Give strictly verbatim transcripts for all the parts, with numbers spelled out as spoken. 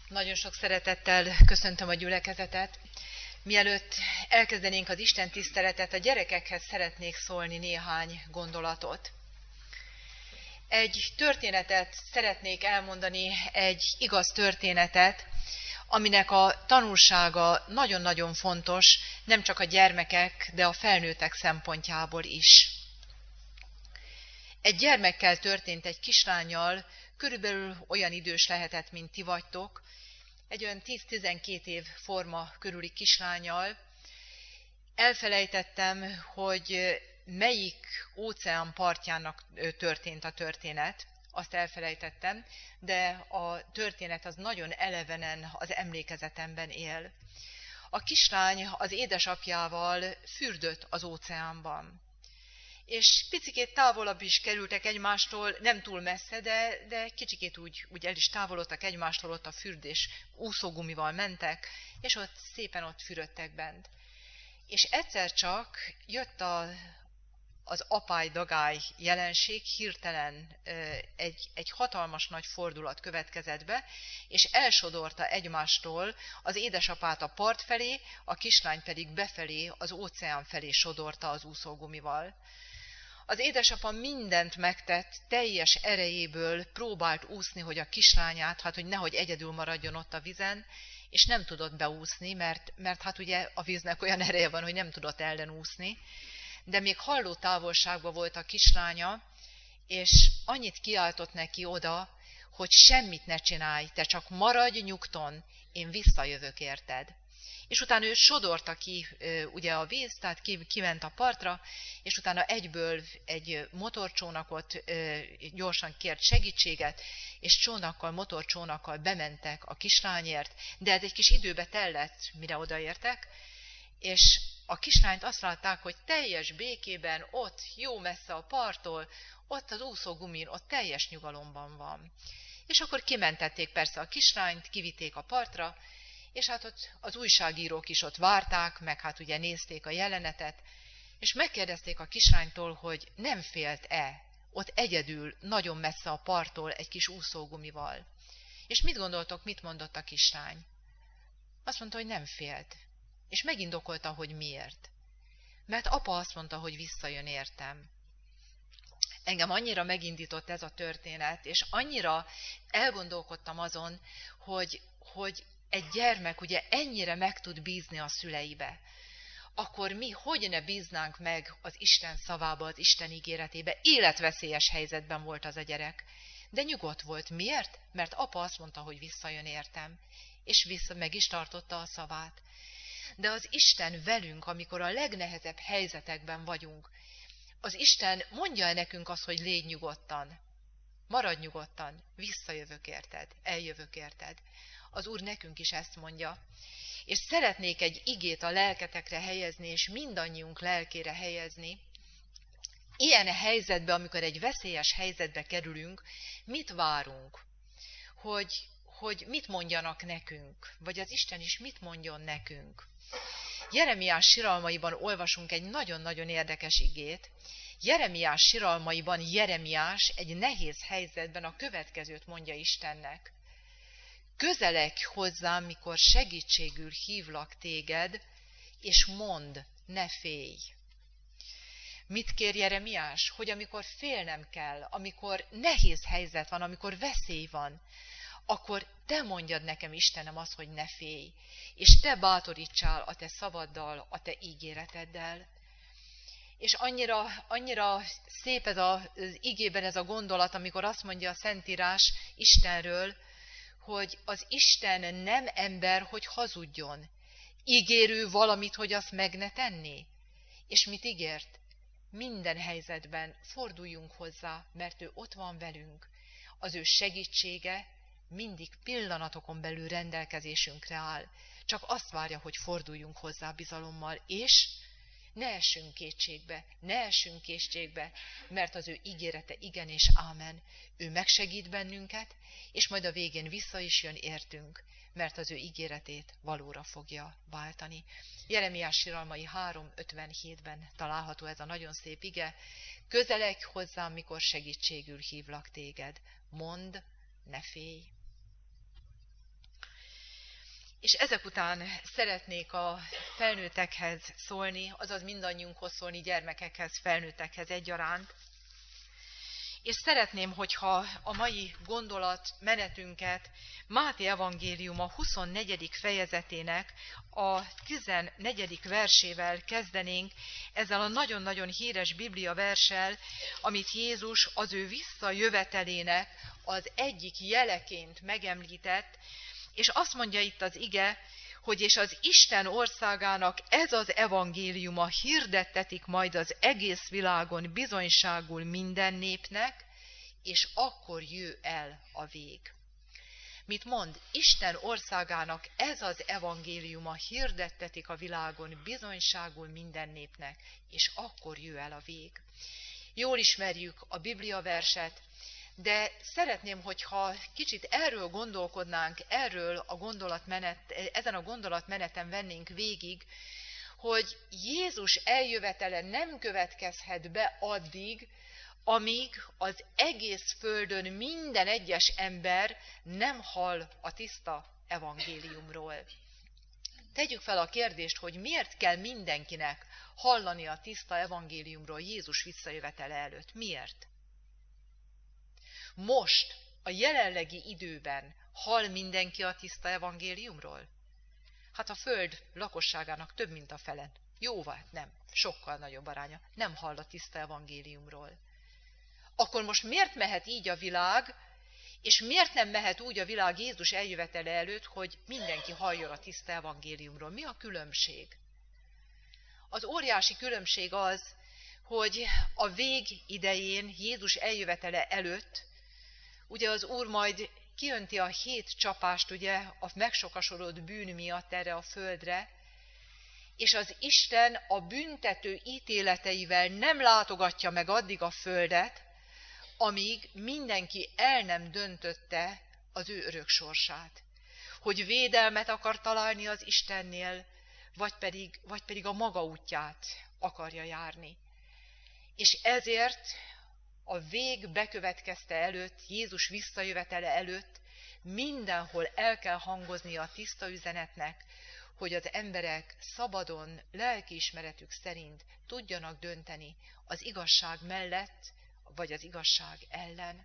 Nagyon sok szeretettel köszöntöm a gyülekezetet. Mielőtt elkezdenénk az Isten tiszteletet, a gyerekekhez szeretnék szólni néhány gondolatot. Egy történetet szeretnék elmondani, egy igaz történetet, aminek a tanulsága nagyon-nagyon fontos, nem csak a gyermekek, de a felnőttek szempontjából is. Egy gyermekkel történt, egy kislánnyal, körülbelül olyan idős lehetett, mint ti vagytok, egy olyan tíz-tizenkét év forma körüli kislánnyal. Elfelejtettem, hogy melyik óceán partjának történt a történet, azt elfelejtettem, de a történet az nagyon elevenen az emlékezetemben él. A kislány az édesapjával fürdött az óceánban. És picikét távolabb is kerültek egymástól, nem túl messze, de, de kicsikét úgy, úgy el is távolodtak egymástól, ott a fürdés úszógumival mentek, és ott szépen ott fürödtek bent. És egyszer csak jött a, az apály-dagály jelenség, hirtelen egy, egy hatalmas nagy fordulat következett be, és elsodorta egymástól az édesapát a part felé, a kislány pedig befelé, az óceán felé sodorta az úszógumival. Az édesapa mindent megtett, teljes erejéből próbált úszni, hogy a kislányát, hát hogy nehogy egyedül maradjon ott a vízen, és nem tudott beúszni, mert, mert hát ugye a víznek olyan ereje van, hogy nem tudott ellenúszni, de még halló távolságban volt a kislánya, és annyit kiáltott neki oda, hogy semmit ne csinálj, te csak maradj nyugton, én visszajövök érted. És utána ő sodorta ki ugye a víz, tehát ki, kiment a partra, és utána egyből egy motorcsónakot gyorsan kért segítséget, és csónakkal, motorcsónakkal bementek a kislányért, de ez egy kis időbe tellett, mire odaértek, és a kislányt azt látták, hogy teljes békében, ott jó messze a parttól, ott az úszógumin, ott teljes nyugalomban van. És akkor kimentették persze a kislányt, kivitték a partra, és hát ott az újságírók is ott várták, meg hát ugye nézték a jelenetet, és megkérdezték a kislánytól, hogy nem félt-e ott egyedül, nagyon messze a parttól egy kis úszógumival. És mit gondoltok, mit mondott a kislány? Azt mondta, hogy nem félt. És megindokolta, hogy miért. Mert apa azt mondta, hogy visszajön értem. Engem annyira megindított ez a történet, és annyira elgondolkodtam azon, hogy, hogy egy gyermek ugye ennyire meg tud bízni a szüleibe, akkor mi hogy ne bíznánk meg az Isten szavába, az Isten ígéretébe? Életveszélyes helyzetben volt az a gyerek. De nyugodt volt. Miért? Mert apa azt mondta, hogy visszajön értem. És vissza meg is tartotta a szavát. De az Isten velünk, amikor a legnehezebb helyzetekben vagyunk, az Isten mondja el nekünk azt, hogy légy nyugodtan. Maradj nyugodtan, visszajövök érted, eljövök érted. Az Úr nekünk is ezt mondja. És szeretnék egy igét a lelketekre helyezni, és mindannyiunk lelkére helyezni. Ilyen helyzetben, amikor egy veszélyes helyzetbe kerülünk, mit várunk? Hogy, hogy mit mondjanak nekünk? Vagy az Isten is mit mondjon nekünk? Jeremiás siralmaiban olvasunk egy nagyon-nagyon érdekes igét. Jeremiás siralmaiban Jeremiás egy nehéz helyzetben a következőt mondja Istennek. Közeledj hozzám, mikor segítségül hívlak téged, és mondd, ne félj. Mit kér Jeremiás? Hogy amikor félnem kell, amikor nehéz helyzet van, amikor veszély van, akkor te mondjad nekem, Istenem, azt, hogy ne félj, és te bátorítsál a te szavaddal, a te ígéreteddel. És annyira, annyira szép ez a, az igében ez a gondolat, amikor azt mondja a Szentírás Istenről, hogy az Isten nem ember, hogy hazudjon. Ígérő valamit, hogy azt meg ne tenné. És mit ígért? Minden helyzetben forduljunk hozzá, mert ő ott van velünk. Az ő segítsége mindig pillanatokon belül rendelkezésünkre áll. Csak azt várja, hogy forduljunk hozzá bizalommal, és ne essünk kétségbe, ne essünk kétségbe, mert az ő ígérete igen és ámen. Ő megsegít bennünket, és majd a végén vissza is jön értünk, mert az ő ígéretét valóra fogja váltani. Jeremiás siralmai három ötvenhétben található ez a nagyon szép ige. Közeledj hozzám, mikor segítségül hívlak téged. Mondd, ne félj. És ezek után szeretnék a felnőttekhez szólni, azaz mindannyiunkhoz szólni, gyermekekhez, felnőttekhez egyaránt. És szeretném, hogyha a mai gondolatmenetünket Máté evangéliuma huszonnegyedik fejezetének a tizennegyedik versével kezdenénk, ezzel a nagyon-nagyon híres Biblia verssel, amit Jézus az ő visszajövetelének az egyik jeleként megemlített, és azt mondja itt az ige, hogy és az Isten országának ez az evangéliuma hirdettetik majd az egész világon bizonyságul minden népnek, és akkor jöjj el a vég. Mit mond? Isten országának ez az evangéliuma hirdettetik a világon bizonyságul minden népnek, és akkor jöjj el a vég. Jól ismerjük a Biblia verset, de szeretném, hogyha kicsit erről gondolkodnánk, erről a gondolatmenet, ezen a gondolatmeneten vennénk végig, hogy Jézus eljövetele nem következhet be addig, amíg az egész földön minden egyes ember nem hall a tiszta evangéliumról. Tegyük fel a kérdést, hogy miért kell mindenkinek hallani a tiszta evangéliumról Jézus visszajövetele előtt. Miért? Most, a jelenlegi időben hall mindenki a tiszta evangéliumról? Hát a föld lakosságának több mint a fele. Jóval nem, sokkal nagyobb aránya. Nem hall a tiszta evangéliumról. Akkor most miért mehet így a világ, és miért nem mehet úgy a világ Jézus eljövetele előtt, hogy mindenki halljon a tiszta evangéliumról? Mi a különbség? Az óriási különbség az, hogy a vég idején, Jézus eljövetele előtt, ugye az Úr majd kiönti a hét csapást, ugye, a megsokasodott bűn miatt erre a földre, és az Isten a büntető ítéleteivel nem látogatja meg addig a földet, amíg mindenki el nem döntötte az ő örök sorsát. Hogy védelmet akar találni az Istennél, vagy pedig, vagy pedig a maga útját akarja járni. És ezért a vég bekövetkezte előtt, Jézus visszajövetele előtt mindenhol el kell hangozni a tiszta üzenetnek, hogy az emberek szabadon, lelkiismeretük szerint tudjanak dönteni az igazság mellett, vagy az igazság ellen.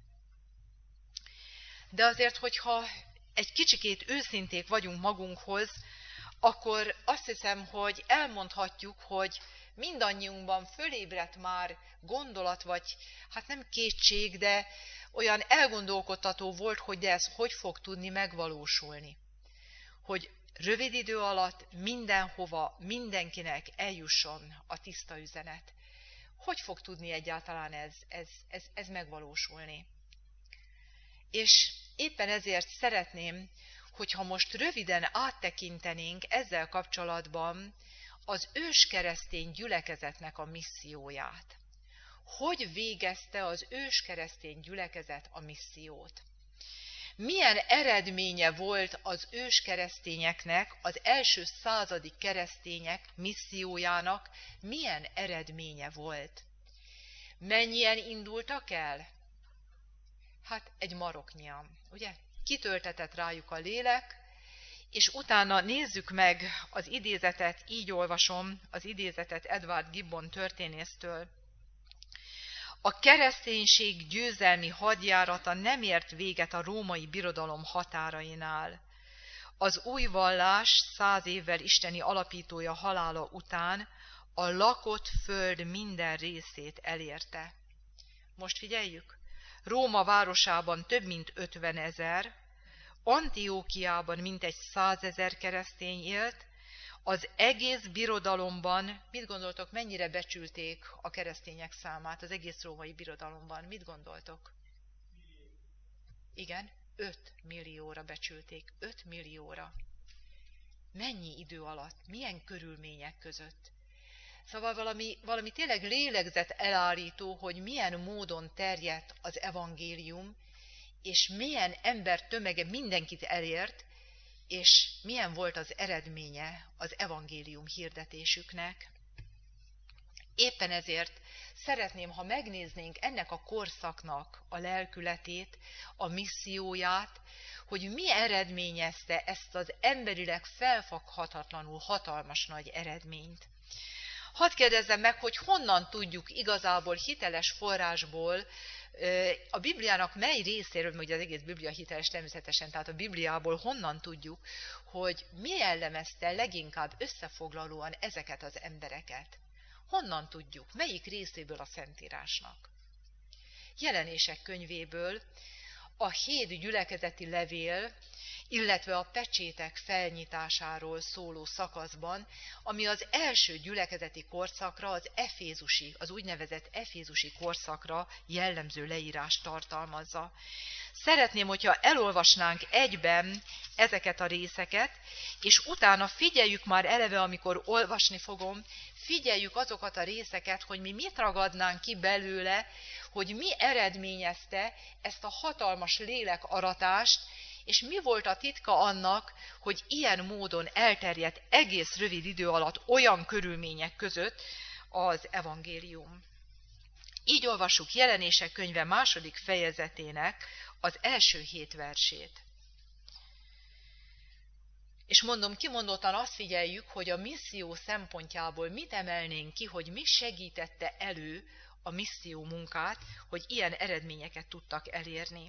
De azért, hogyha egy kicsikét őszinték vagyunk magunkhoz, akkor azt hiszem, hogy elmondhatjuk, hogy mindannyiunkban fölébredt már gondolat, vagy hát nem kétség, de olyan elgondolkodtató volt, hogy de ez hogy fog tudni megvalósulni. Hogy rövid idő alatt mindenhova, mindenkinek eljusson a tiszta üzenet. Hogy fog tudni egyáltalán ez, ez, ez, ez megvalósulni? És éppen ezért szeretném, hogyha most röviden áttekintenénk ezzel kapcsolatban az őskeresztény gyülekezetnek a misszióját. Hogy végezte az őskeresztény gyülekezet a missziót? Milyen eredménye volt az őskeresztényeknek, az első századi keresztények missziójának, milyen eredménye volt? Mennyien indultak el? Hát egy maroknyian, ugye? Kitöltetett rájuk a lélek, és utána nézzük meg az idézetet, így olvasom az idézetet Edward Gibbon történésztől. A kereszténység győzelmi hadjárata nem ért véget a római birodalom határainál. Az új vallás száz évvel isteni alapítója halála után a lakott föld minden részét elérte. Most figyeljük, Róma városában több mint ötvenezer, Antiókiában mintegy százezer keresztény élt, az egész birodalomban, mit gondoltok, mennyire becsülték a keresztények számát az egész római birodalomban? Mit gondoltok? Igen, öt millióra becsülték, öt millióra. Mennyi idő alatt, milyen körülmények között? Szóval valami, valami tényleg lélegzet elállító, hogy milyen módon terjedt az evangélium, és milyen ember tömege mindenkit elért, és milyen volt az eredménye az evangélium hirdetésüknek. Éppen ezért szeretném, ha megnéznénk ennek a korszaknak a lelkületét, a misszióját, hogy mi eredményezte ezt az emberileg felfoghatatlanul hatalmas nagy eredményt. Hadd kérdezzem meg, hogy honnan tudjuk igazából hiteles forrásból, a Bibliának mely részéről, ugye az egész Biblia hiteles természetesen, tehát a Bibliából honnan tudjuk, hogy mi jellemezte leginkább összefoglalóan ezeket az embereket. Honnan tudjuk? Melyik részéből a Szentírásnak? Jelenések könyvéből, a hét gyülekezeti levél, illetve a pecsétek felnyitásáról szóló szakaszban, ami az első gyülekezeti korszakra, az efézusi, az úgynevezett efézusi korszakra jellemző leírást tartalmazza. Szeretném, hogyha elolvasnánk egyben ezeket a részeket, és utána figyeljük már eleve, amikor olvasni fogom, figyeljük azokat a részeket, hogy mi mit ragadnánk ki belőle, hogy mi eredményezte ezt a hatalmas lélekaratást, és mi volt a titka annak, hogy ilyen módon elterjedt egész rövid idő alatt olyan körülmények között az evangélium. Így olvassuk Jelenések könyve második fejezetének az első hét versét. És mondom, kimondottan azt figyeljük, hogy a misszió szempontjából mit emelnénk ki, hogy mi segítette elő a misszió munkát, hogy ilyen eredményeket tudtak elérni.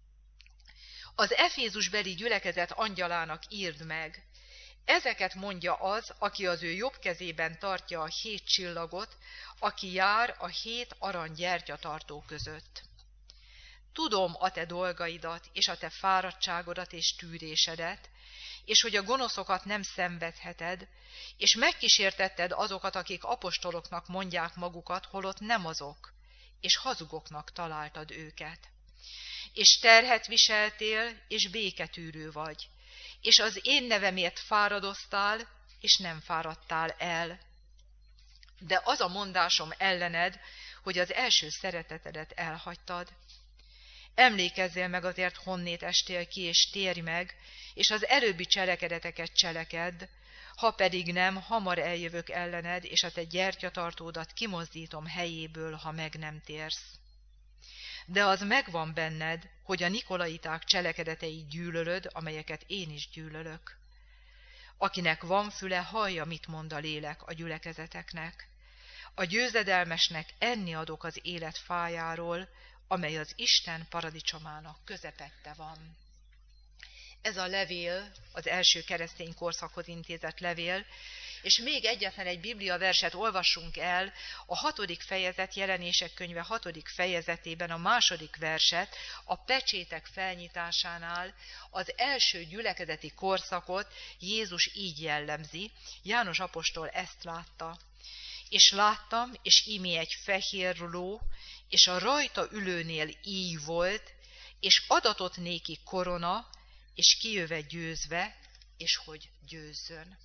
Az efézusbeli gyülekezet angyalának írd meg, ezeket mondja az, aki az ő jobb kezében tartja a hét csillagot, aki jár a hét arany gyertyatartó között. Tudom a te dolgaidat, és a te fáradtságodat és tűrésedet, és hogy a gonoszokat nem szenvedheted, és megkísértetted azokat, akik apostoloknak mondják magukat, holott nem azok, és hazugoknak találtad őket. És terhet viseltél, és béketűrő vagy, és az én nevemért fáradoztál, és nem fáradtál el. De az a mondásom ellened, hogy az első szeretetedet elhagytad. Emlékezzél meg azért, honnét estél ki, és térj meg, és az előbbi cselekedeteket cselekedd, ha pedig nem, hamar eljövök ellened, és a te gyertyatartódat kimozdítom helyéből, ha meg nem térsz. De az megvan benned, hogy a nikolaiták cselekedeteit gyűlölöd, amelyeket én is gyűlölök. Akinek van füle, hallja, mit mond a lélek a gyülekezeteknek. A győzedelmesnek enni adok az élet fájáról, amely az Isten paradicsomának közepette van. Ez a levél, az első keresztény korszakhoz intézett levél, és még egyetlen egy Biblia verset olvassunk el, a hatodik fejezet, Jelenések könyve hatodik fejezetében a második verset, a pecsétek felnyitásánál az első gyülekezeti korszakot Jézus így jellemzi, János apostol ezt látta. És láttam, és íme egy fehér ló, és a rajta ülőnél íj volt, és adatott néki korona, és kijöve győzve, és hogy győzzön.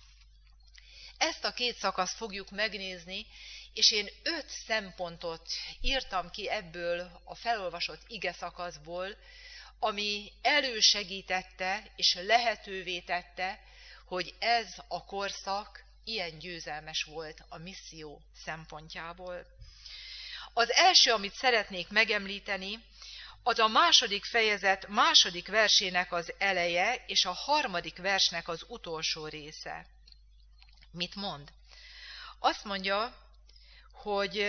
Ezt a két szakaszt fogjuk megnézni, és én öt szempontot írtam ki ebből a felolvasott ige szakaszból, ami elősegítette és lehetővé tette, hogy ez a korszak ilyen győzelmes volt a misszió szempontjából. Az első, amit szeretnék megemlíteni, az a második fejezet második versének az eleje, és a harmadik versnek az utolsó része. Mit mond? Azt mondja, hogy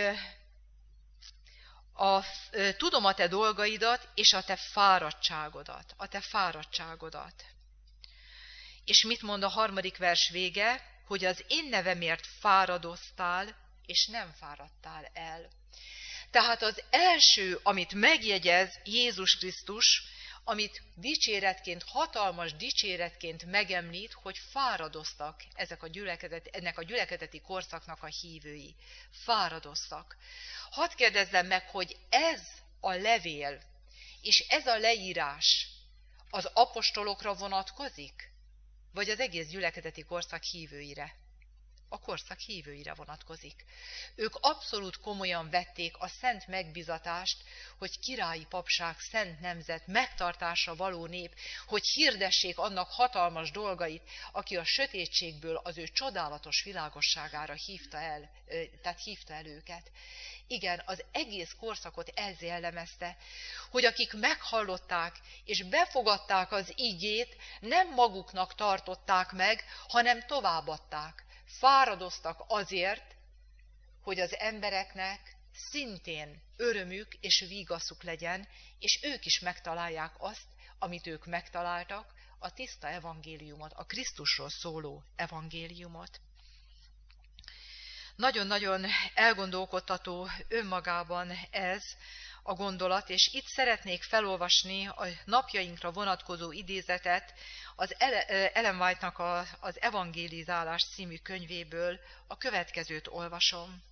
a, tudom a te dolgaidat, és a te fáradtságodat, a te fáradtságodat. És mit mond a harmadik vers vége? Hogy az én nevemért fáradoztál, és nem fáradtál el. Tehát az első, amit megjegyez Jézus Krisztus, amit dicséretként, hatalmas dicséretként megemlít, hogy fáradoztak ezek a gyülekezet, ennek a gyülekezeti korszaknak a hívői. Fáradoztak. Hadd kérdezzem meg, hogy ez a levél, és ez a leírás az apostolokra vonatkozik? Vagy az egész gyülekezeti korszak hívőire? a korszak hívőire vonatkozik. Ők abszolút komolyan vették a szent megbizatást, hogy királyi papság, szent nemzet, megtartásra való nép, hogy hirdessék annak hatalmas dolgait, aki a sötétségből az ő csodálatos világosságára hívta el, tehát hívta el őket. Igen, az egész korszakot ez jellemezte, hogy akik meghallották és befogadták az igét, nem maguknak tartották meg, hanem továbbadták. Fáradoztak azért, hogy az embereknek szintén örömük és vigaszuk legyen, és ők is megtalálják azt, amit ők megtaláltak, a tiszta evangéliumot, a Krisztusról szóló evangéliumot. Nagyon-nagyon elgondolkodtató önmagában ez a gondolat, és itt szeretnék felolvasni a napjainkra vonatkozó idézetet az Ellen White-nak a, az Evangélizálás című könyvéből. A következőt olvasom.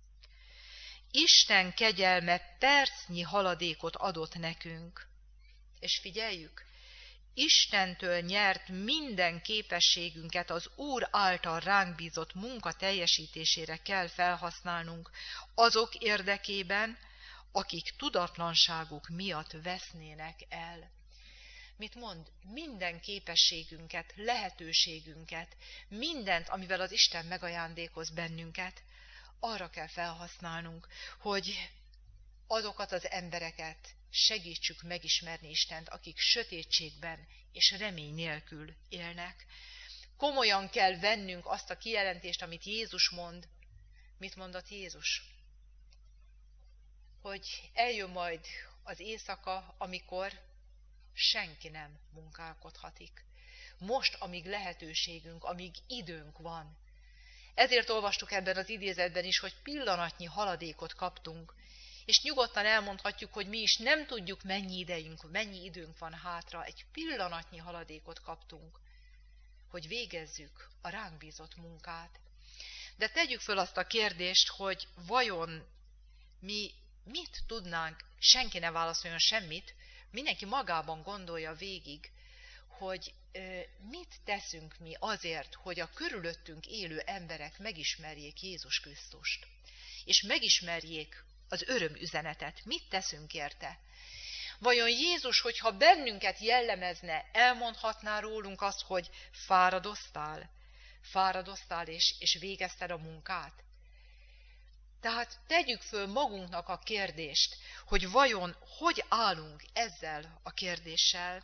Isten kegyelme percnyi haladékot adott nekünk. És figyeljük, Istentől nyert minden képességünket az Úr által ránk bízott munka teljesítésére kell felhasználnunk, azok érdekében, akik tudatlanságuk miatt vesznének el. Mit mond? Minden képességünket, lehetőségünket, mindent, amivel az Isten megajándékoz bennünket, arra kell felhasználnunk, hogy azokat az embereket segítsük megismerni Istent, akik sötétségben és remény nélkül élnek. Komolyan kell vennünk azt a kijelentést, amit Jézus mond. Mit mondott Jézus? Hogy eljön majd az éjszaka, amikor senki nem munkálkodhatik. Most, amíg lehetőségünk, amíg időnk van. Ezért olvastuk ebben az idézetben is, hogy pillanatnyi haladékot kaptunk, és nyugodtan elmondhatjuk, hogy mi is nem tudjuk, mennyi idejünk, mennyi időnk van hátra, egy pillanatnyi haladékot kaptunk, hogy végezzük a ránk bízott munkát. De tegyük föl azt a kérdést, hogy vajon mi mit tudnánk, senki ne válaszoljon semmit, mindenki magában gondolja végig, hogy mit teszünk mi azért, hogy a körülöttünk élő emberek megismerjék Jézus Krisztust, és megismerjék az örömüzenetet. Mit teszünk érte? Vajon Jézus, hogyha bennünket jellemezne, elmondhatná rólunk azt, hogy fáradoztál? Fáradoztál és, és végezted a munkát? Tehát tegyük föl magunknak a kérdést, hogy vajon hogy állunk ezzel a kérdéssel.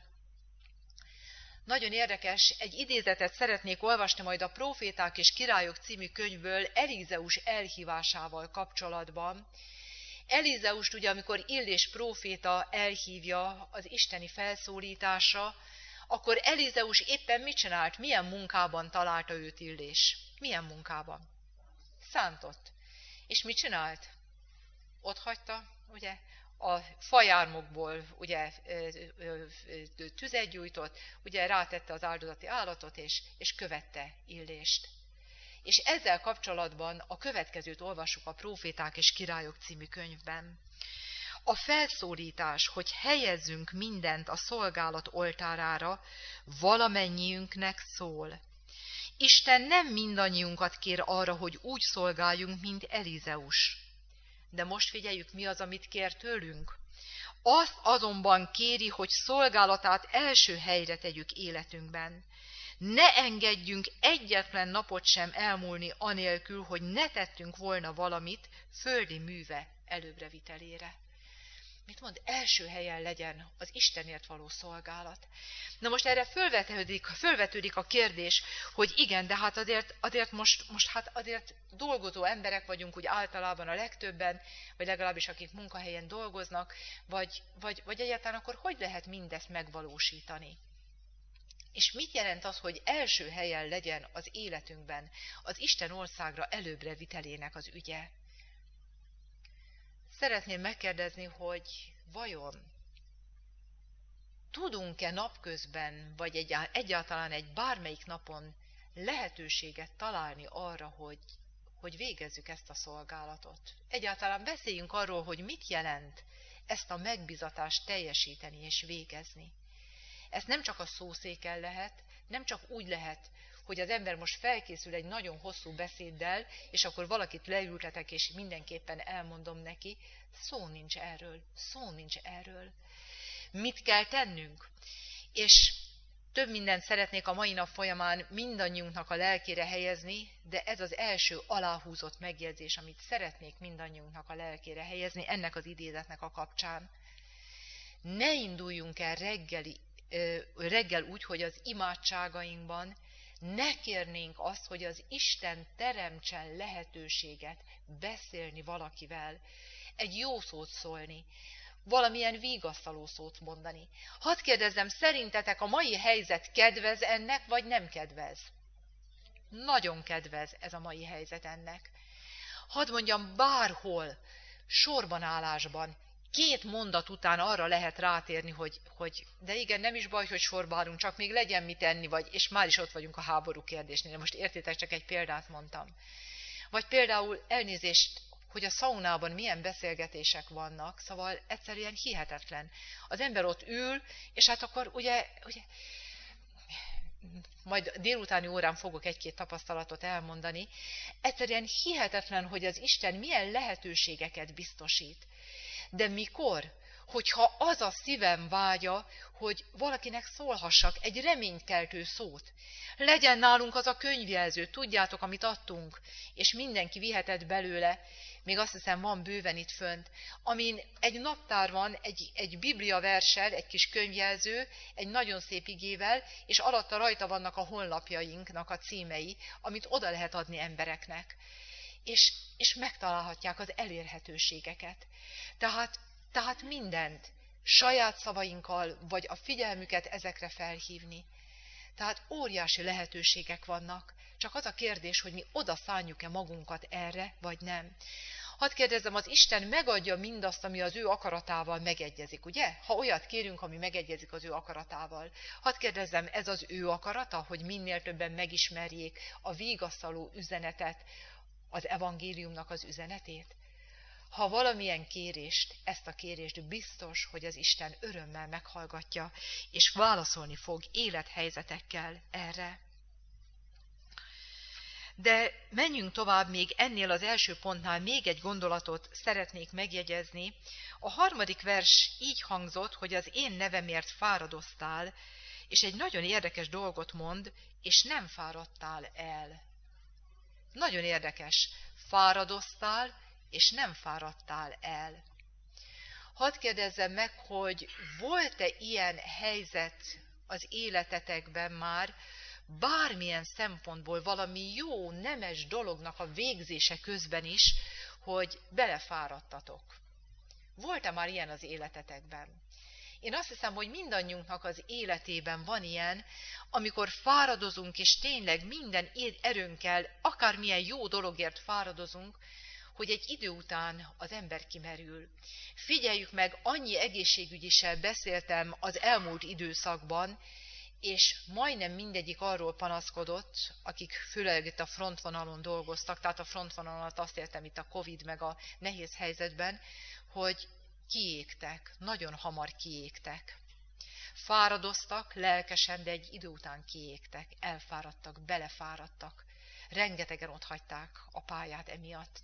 Nagyon érdekes, egy idézetet szeretnék olvasni majd a Próféták és Királyok című könyvből Elizeus elhívásával kapcsolatban. Elizeust ugye, amikor Illés próféta elhívja az isteni felszólításra, akkor Elizeus éppen mit csinált? Milyen munkában találta őt Illés? Milyen munkában? Szántott. És mit csinált? Ott hagyta, ugye, a fajármokból ugye tüzet gyújtott, ugye rátette az áldozati állatot, és, és követte Illést. És ezzel kapcsolatban a következőt olvassuk a Próféták és Királyok című könyvben. A felszólítás, hogy helyezzünk mindent a szolgálat oltárára, valamennyiünknek szól. Isten nem mindannyiunkat kér arra, hogy úgy szolgáljunk, mint Elizeus. De most figyeljük, mi az, amit kér tőlünk. Azt azonban kéri, hogy szolgálatát első helyre tegyük életünkben. Ne engedjünk egyetlen napot sem elmúlni anélkül, hogy ne tettünk volna valamit földi műve előbbrevitelére. Mit mond? Első helyen legyen az Istenért való szolgálat. Na most erre fölvetődik, fölvetődik a kérdés, hogy igen, de hát azért, azért most, most hát azért dolgozó emberek vagyunk úgy általában a legtöbben, vagy legalábbis akik munkahelyen dolgoznak, vagy, vagy, vagy egyáltalán akkor hogy lehet mindezt megvalósítani? És mit jelent az, hogy első helyen legyen az életünkben az Isten országra előbbre vitelének az ügye? Szeretném megkérdezni, hogy vajon tudunk-e napközben, vagy egyáltalán egy bármelyik napon lehetőséget találni arra, hogy, hogy végezzük ezt a szolgálatot? Egyáltalán beszéljünk arról, hogy mit jelent ezt a megbizatást teljesíteni és végezni. Ezt nem csak a szószéken lehet, Nem csak úgy lehet, hogy az ember most felkészül egy nagyon hosszú beszéddel, és akkor valakit leültetek, és mindenképpen elmondom neki. Szó nincs erről, szó nincs erről. Mit kell tennünk? És több mindent szeretnék a mai nap folyamán mindannyiunknak a lelkére helyezni, de ez az első aláhúzott megjegyzés, amit szeretnék mindannyiunknak a lelkére helyezni ennek az idézetnek a kapcsán. Ne induljunk el reggeli, reggel úgy, hogy az imádságainkban ne kérnénk azt, hogy az Isten teremtsen lehetőséget beszélni valakivel, egy jó szót szólni, valamilyen vigasztaló szót mondani. Hadd kérdezzem, szerintetek a mai helyzet kedvez ennek, vagy nem kedvez? Nagyon kedvez ez a mai helyzet ennek. Hadd mondjam, bárhol, sorban állásban, két mondat után arra lehet rátérni, hogy, hogy de igen, nem is baj, hogy sorba állunk, csak még legyen mit enni, vagy, és már is ott vagyunk a háború kérdésnél. Most értitek, csak egy példát mondtam. Vagy például elnézést, hogy a szaunában milyen beszélgetések vannak, szóval egyszerűen hihetetlen. Az ember ott ül, és hát akkor ugye, ugye majd délutáni órán fogok egy-két tapasztalatot elmondani, egyszerűen hihetetlen, hogy az Isten milyen lehetőségeket biztosít. De mikor? Hogyha az a szívem vágya, hogy valakinek szólhassak egy reménykeltő szót. Legyen nálunk az a könyvjelző, tudjátok, amit adtunk, és mindenki vihetett belőle, még azt hiszem van bőven itt fönt, amin egy naptár van, egy, egy biblia versel, egy kis könyvjelző, egy nagyon szép igével, és alatta rajta vannak a honlapjainknak a címei, amit oda lehet adni embereknek. És, és megtalálhatják az elérhetőségeket. Tehát, tehát mindent, saját szavainkkal, vagy a figyelmüket ezekre felhívni. Tehát óriási lehetőségek vannak, csak az a kérdés, hogy mi oda szánjuk-e magunkat erre, vagy nem. Hadd kérdezzem, az Isten megadja mindazt, ami az ő akaratával megegyezik, ugye? Ha olyat kérünk, ami megegyezik az ő akaratával. Hadd kérdezzem, ez az ő akarata, hogy minél többen megismerjék a vigasztaló üzenetet, az evangéliumnak az üzenetét? Ha valamilyen kérést, ezt a kérést biztos, hogy az Isten örömmel meghallgatja, és válaszolni fog élethelyzetekkel erre. De menjünk tovább, még ennél az első pontnál még egy gondolatot szeretnék megjegyezni. A harmadik vers így hangzott, hogy az én nevemért fáradoztál, és egy nagyon érdekes dolgot mond, és nem fáradtál el. Nagyon érdekes. Fáradoztál, és nem fáradtál el. Hadd kérdezzem meg, hogy volt-e ilyen helyzet az életetekben már, bármilyen szempontból valami jó, nemes dolognak a végzése közben is, hogy belefáradtatok. Volt-e már ilyen az életetekben? Én azt hiszem, hogy mindannyiunknak az életében van ilyen, amikor fáradozunk, és tényleg minden erőnkkel, akármilyen jó dologért fáradozunk, hogy egy idő után az ember kimerül. Figyeljük meg, annyi egészségügyissel beszéltem az elmúlt időszakban, és majdnem mindegyik arról panaszkodott, akik főleg itt a frontvonalon dolgoztak, tehát a frontvonalat azt értem itt a Covid meg a nehéz helyzetben, hogy kiégtek, nagyon hamar kiégtek. Fáradoztak lelkesen, de egy idő után kiégtek, elfáradtak, belefáradtak. Rengetegen otthagyták a pályát emiatt.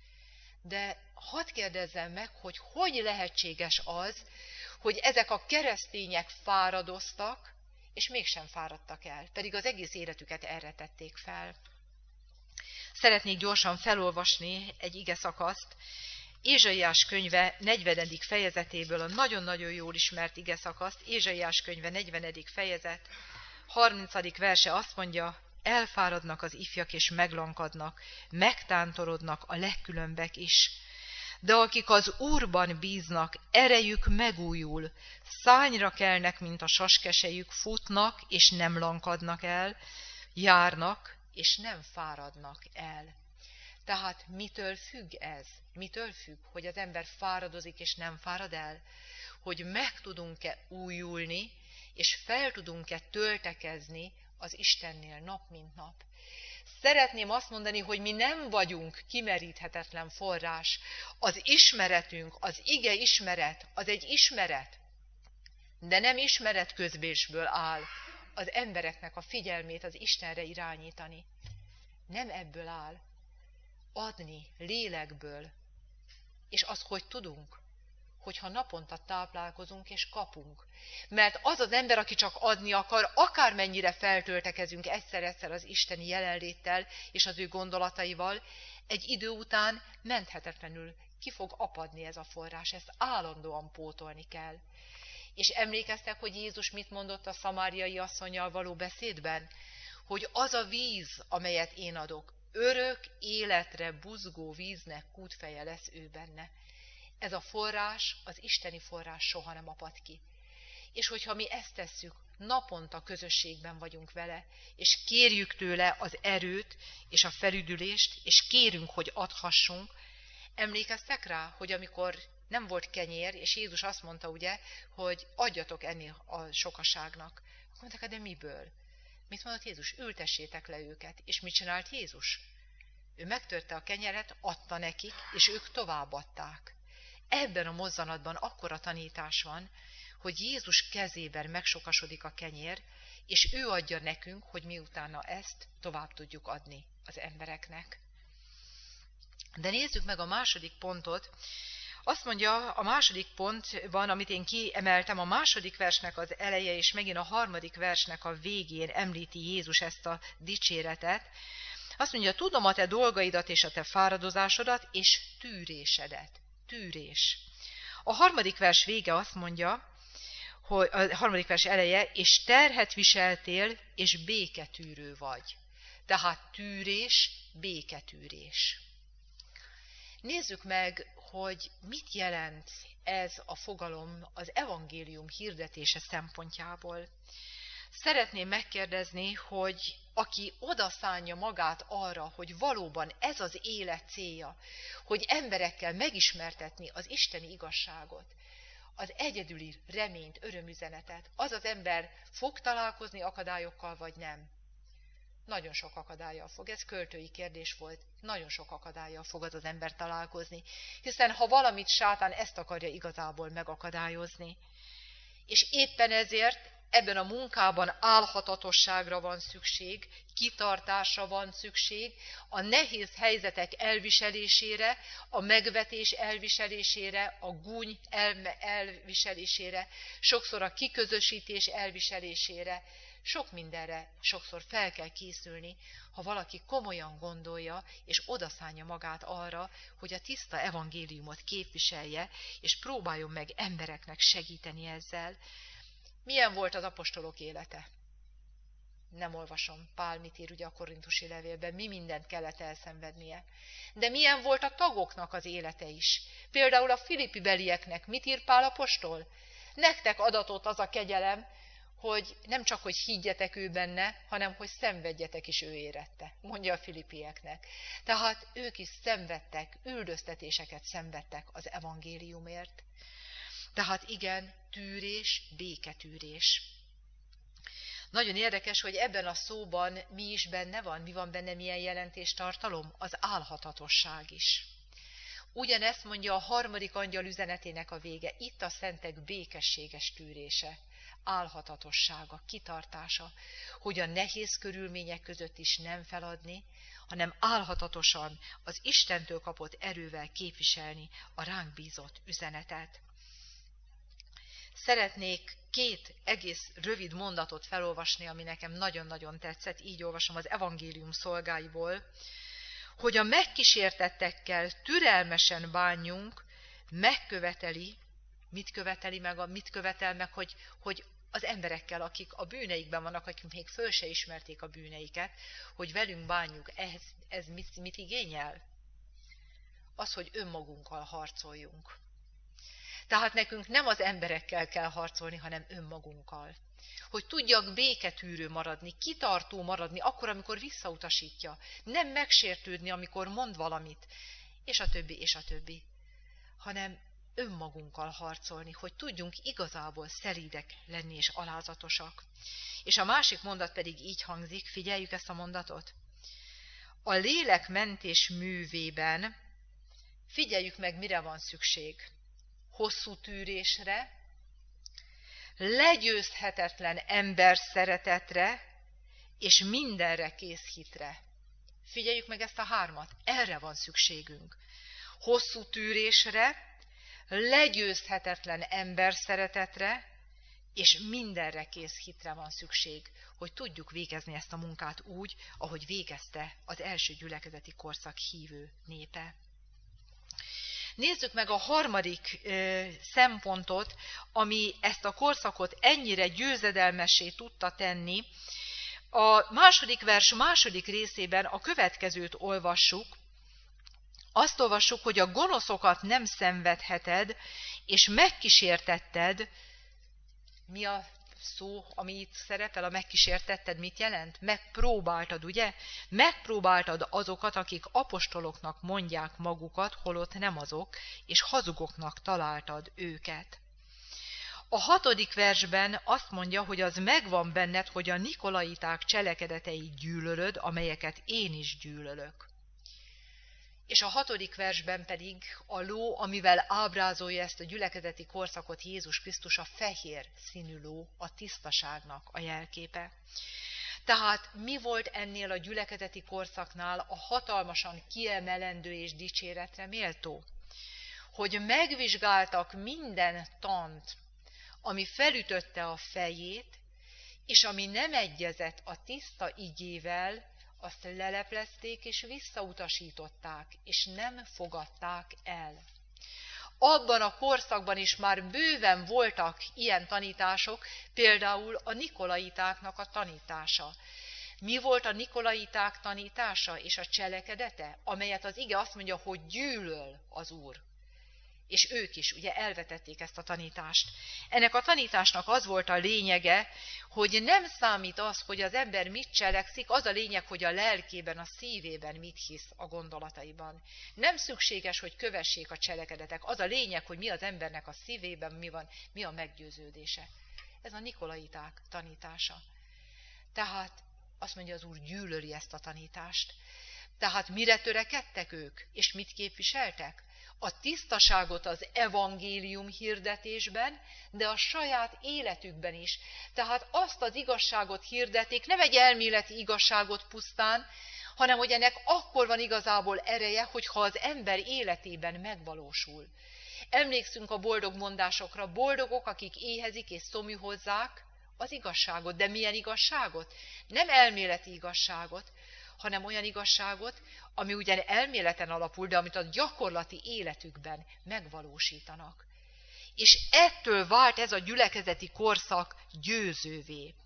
De hadd kérdezzem meg, hogy hogy lehetséges az, hogy ezek a keresztények fáradoztak, és mégsem fáradtak el, pedig az egész életüket erre tették fel. Szeretnék gyorsan felolvasni egy ige szakaszt, Ézsaiás könyve negyvenedik fejezetéből, a nagyon-nagyon jól ismert ige szakaszt, Ézsaiás könyve negyvenedik fejezet, harmincadik verse azt mondja, elfáradnak az ifjak és meglankadnak, megtántorodnak a legkülönbek is. De akik az Úrban bíznak, erejük megújul, szárnyra kelnek, mint a saskesejük, futnak és nem lankadnak el, járnak és nem fáradnak el. Tehát mitől függ ez? Mitől függ, hogy az ember fáradozik és nem fárad el? Hogy meg tudunk-e újulni, és fel tudunk-e töltekezni az Istennél nap mint nap. Szeretném azt mondani, hogy mi nem vagyunk kimeríthetetlen forrás. Az ismeretünk, az ige ismeret, az egy ismeret, de nem ismeretközbésből áll. az embereknek a figyelmét az Istenre irányítani. Nem ebből áll. Adni lélekből. És az, hogy tudunk? Hogyha naponta táplálkozunk és kapunk. Mert az az ember, aki csak adni akar, akármennyire feltöltekezünk egyszer-egyszer az isteni jelenléttel és az ő gondolataival, egy idő után menthetetlenül ki fog apadni ez a forrás, ezt állandóan pótolni kell. És emlékeztek, hogy Jézus mit mondott a szamáriai asszonnyal való beszédben? Hogy az a víz, amelyet én adok, örök életre buzgó víznek kútfeje lesz ő benne. Ez a forrás, az isteni forrás soha nem apad ki. És hogyha mi ezt tesszük, naponta közösségben vagyunk vele, és kérjük tőle az erőt és a felüdülést, és kérünk, hogy adhassunk. Emlékeztek rá, hogy amikor nem volt kenyér, és Jézus azt mondta, ugye, hogy adjatok enni a sokaságnak. Akkor mondták, de miből? Mit mondott Jézus? Ültessétek le őket. És mit csinált Jézus? Ő megtörte a kenyeret, adta nekik, és ők továbbadták. Ebben a mozzanatban akkora tanítás van, hogy Jézus kezében megsokasodik a kenyér, és ő adja nekünk, hogy miutána ezt tovább tudjuk adni az embereknek. De nézzük meg a második pontot. Azt mondja, a második pontban, amit én kiemeltem, a második versnek az eleje, és megint a harmadik versnek a végén említi Jézus ezt a dicséretet. Azt mondja, tudom a te dolgaidat és a te fáradozásodat, és tűrésedet. Tűrés. A harmadik vers vége azt mondja, hogy a harmadik vers eleje, és terhet viseltél, és béketűrő vagy. Tehát tűrés, béketűrés. Nézzük meg, hogy mit jelent ez a fogalom az evangélium hirdetése szempontjából. Szeretném megkérdezni, hogy aki odaszánja magát arra, hogy valóban ez az élet célja, hogy emberekkel megismertetni az isteni igazságot, az egyedüli reményt, örömüzenetet, az az ember fog találkozni akadályokkal, vagy nem? Nagyon sok akadállyal fog, ez költői kérdés volt, nagyon sok akadállyal fog az az ember találkozni, hiszen ha valamit sátán ezt akarja igazából megakadályozni. És éppen ezért ebben a munkában álhatatosságra van szükség, kitartásra van szükség, a nehéz helyzetek elviselésére, a megvetés elviselésére, a gúny elviselésére, sokszor a kiközösítés elviselésére, sok mindenre sokszor fel kell készülni, ha valaki komolyan gondolja, és odaszánja magát arra, hogy a tiszta evangéliumot képviselje, és próbáljon meg embereknek segíteni ezzel. Milyen volt az apostolok élete? Nem olvasom, Pál mit ír ugye a korintusi levélben, mi mindent kellett elszenvednie. De milyen volt a tagoknak az élete is? Például a filippi belieknek mit ír Pál apostol? Nektek adatott az a kegyelem, hogy nem csak, hogy higgyetek ő benne, hanem, hogy szenvedjetek is ő érette, mondja a filippieknek. Tehát ők is szenvedtek, üldöztetéseket szenvedtek az evangéliumért. Tehát igen, tűrés, béketűrés. Nagyon érdekes, hogy ebben a szóban mi is benne van, mi van benne, milyen jelentéstartalom? Az álhatatosság is. Ugyanezt mondja a harmadik angyal üzenetének a vége, itt a szentek békességes tűrése, álhatatossága, kitartása, hogy a nehéz körülmények között is nem feladni, hanem álhatatosan az Istentől kapott erővel képviselni a ránk bízott üzenetet. Szeretnék két egész rövid mondatot felolvasni, ami nekem nagyon-nagyon tetszett, így olvasom az evangélium szolgáiból, hogy a megkísértettekkel türelmesen bánjunk, megköveteli, mit követeli meg, a, mit követel meg, hogy, hogy az emberekkel, akik a bűneikben vannak, akik még föl se ismerték a bűneiket, hogy velünk bánjuk, ez, ez mit, mit igényel? Az, hogy önmagunkkal harcoljunk. Tehát nekünk nem az emberekkel kell harcolni, hanem önmagunkkal. Hogy tudjak béketűrő maradni, kitartó maradni, akkor, amikor visszautasítja. Nem megsértődni, amikor mond valamit, és a többi, és a többi. Hanem önmagunkkal harcolni, hogy tudjunk igazából szelídek lenni és alázatosak. És a másik mondat pedig így hangzik, figyeljük ezt a mondatot. A lélekmentés művében figyeljük meg, mire van szükség. Hosszú tűrésre, legyőzhetetlen ember szeretetre, és mindenre kész hitre. Figyeljük meg ezt a hármat, erre van szükségünk. Hosszú tűrésre, legyőzhetetlen ember szeretetre, és mindenre kész hitre van szükség, hogy tudjuk végezni ezt a munkát úgy, ahogy végezte az első gyülekezeti korszak hívő népe. Nézzük meg a harmadik ö, szempontot, ami ezt a korszakot ennyire győzedelmessé tudta tenni. A második vers második részében a következőt olvassuk. Azt olvassuk, hogy a gonoszokat nem szenvedheted, és megkísértetted. Mi a szó, ami itt szerepel, a megkísértetted mit jelent? Megpróbáltad, ugye? Megpróbáltad azokat, akik apostoloknak mondják magukat, holott nem azok, és hazugoknak találtad őket. A hatodik versben azt mondja, hogy az megvan benned, hogy a nikolaiták cselekedeteit gyűlölöd, amelyeket én is gyűlölök. És a hatodik versben pedig a ló, amivel ábrázolja ezt a gyülekezeti korszakot Jézus Krisztus, a fehér színű ló, a tisztaságnak a jelképe. Tehát mi volt ennél a gyülekezeti korszaknál a hatalmasan kiemelendő és dicséretre méltó? Hogy megvizsgáltak minden tant, ami felütötte a fejét, és ami nem egyezett a tiszta igével, azt leleplezték és visszautasították, és nem fogadták el. Abban a korszakban is már bőven voltak ilyen tanítások, például a nikolaitáknak a tanítása. Mi volt a nikolaiták tanítása és a cselekedete, amelyet az ige azt mondja, hogy gyűlöl az Úr. És ők is ugye elvetették ezt a tanítást. Ennek a tanításnak az volt a lényege, hogy nem számít az, hogy az ember mit cselekszik, az a lényeg, hogy a lelkében, a szívében mit hisz a gondolataiban. Nem szükséges, hogy kövessék a cselekedetek, az a lényeg, hogy mi az embernek a szívében, mi van, mi a meggyőződése. Ez a nikolaiták tanítása. Tehát azt mondja, az Úr gyűlöli ezt a tanítást. Tehát mire törekedtek ők, és mit képviseltek? A tisztaságot az evangélium hirdetésben, de a saját életükben is. Tehát azt az igazságot hirdetik, nem egy elméleti igazságot pusztán, hanem hogy ennek akkor van igazából ereje, hogyha az ember életében megvalósul. Emlékszünk a boldog mondásokra, boldogok, akik éhezik és szomjuhozzák az igazságot. De milyen igazságot? Nem elméleti igazságot, hanem olyan igazságot, ami ugyan elméleten alapul, de amit a gyakorlati életükben megvalósítanak. És ettől vált ez a gyülekezeti korszak győzővé.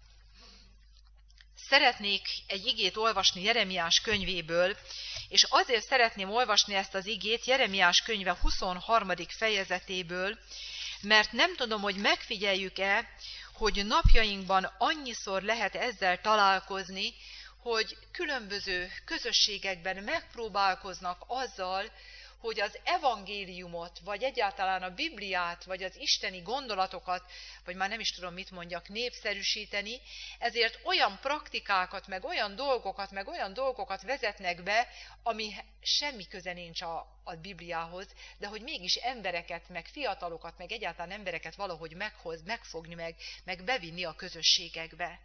Szeretnék egy igét olvasni Jeremiás könyvéből, és azért szeretném olvasni ezt az igét Jeremiás könyve huszonharmadik fejezetéből, mert nem tudom, hogy megfigyeljük-e, hogy napjainkban annyiszor lehet ezzel találkozni, hogy különböző közösségekben megpróbálkoznak azzal, hogy az evangéliumot, vagy egyáltalán a Bibliát, vagy az isteni gondolatokat, vagy már nem is tudom, mit mondjak, népszerűsíteni, ezért olyan praktikákat, meg olyan dolgokat, meg olyan dolgokat vezetnek be, ami semmi köze nincs a, a Bibliához, de hogy mégis embereket, meg fiatalokat, meg egyáltalán embereket valahogy meghoz, megfogni, meg, meg bevinni a közösségekbe.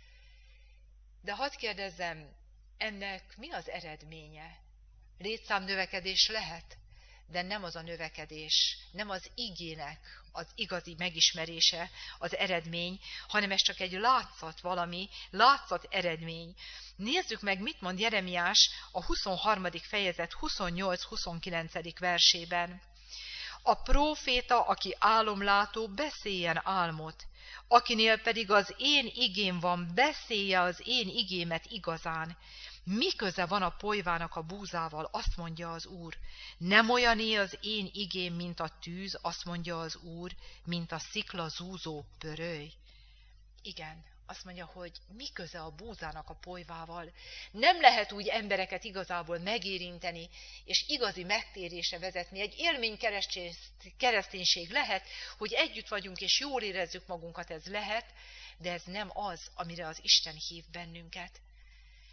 De hadd kérdezzem, ennek mi az eredménye? Létszámnövekedés lehet, de nem az a növekedés, nem az igének az igazi megismerése az eredmény, hanem ez csak egy látszat valami, látszat eredmény. Nézzük meg, mit mond Jeremiás a huszonharmadik fejezet huszonnyolc-huszonkilencedik versében. A próféta, aki álomlátó, beszéljen álmot, akinél pedig az én igém van, beszélje az én igémet igazán. Mi köze van a polyvának a búzával, azt mondja az Úr. Nem olyané az én igém, mint a tűz, azt mondja az Úr, mint a szikla zúzó pöröly. Igen, azt mondja, hogy mi köze a búzának a polyvával. Nem lehet úgy embereket igazából megérinteni, és igazi megtérésre vezetni. Egy élmény kereszténység lehet, hogy együtt vagyunk, és jól érezzük magunkat, ez lehet, de ez nem az, amire az Isten hív bennünket.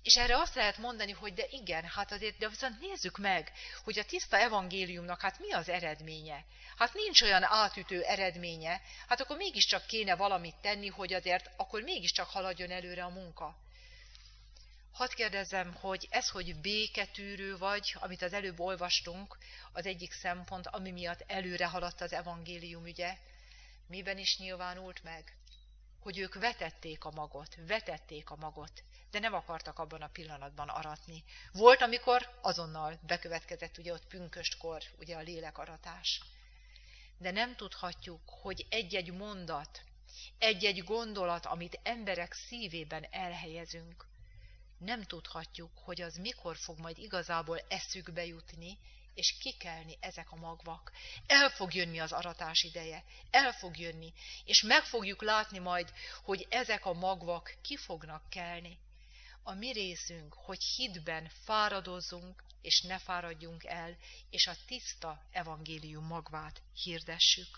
És erre azt lehet mondani, hogy de igen, hát azért, de viszont nézzük meg, hogy a tiszta evangéliumnak hát mi az eredménye. Hát nincs olyan átütő eredménye, hát akkor mégiscsak kéne valamit tenni, hogy azért akkor mégiscsak haladjon előre a munka. Hadd kérdezzem, hogy ez, hogy béketűrő vagy, amit az előbb olvastunk, az egyik szempont, ami miatt előre haladt az evangélium ügye, miben is nyilvánult meg? Hogy ők vetették a magot, vetették a magot, de nem akartak abban a pillanatban aratni. Volt, amikor azonnal bekövetkezett ugye ott pünköstkor ugye a lélekaratás. De nem tudhatjuk, hogy egy-egy mondat, egy-egy gondolat, amit emberek szívében elhelyezünk, nem tudhatjuk, hogy az mikor fog majd igazából eszükbe jutni, és kikelni ezek a magvak. El fog jönni az aratás ideje, el fog jönni, és meg fogjuk látni majd, hogy ezek a magvak ki fognak kelni. A mi részünk, hogy hitben fáradozzunk, és ne fáradjunk el, és a tiszta evangélium magvát hirdessük.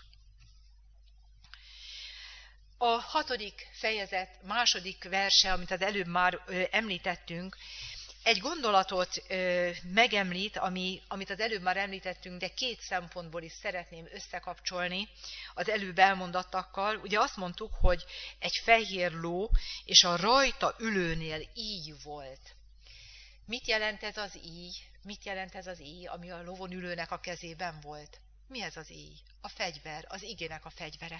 A hatodik fejezet második verse, amit az előbb már ö, említettünk, egy gondolatot ö, megemlít, ami, amit az előbb már említettünk, de két szempontból is szeretném összekapcsolni az előbb elmondattakkal. Ugye azt mondtuk, hogy egy fehér ló, és a rajta ülőnél íj volt. Mit jelent ez az íj? Mit jelent ez az íj, ami a lovon ülőnek a kezében volt? Mi ez az íj? A fegyver, az igének a fegyvere.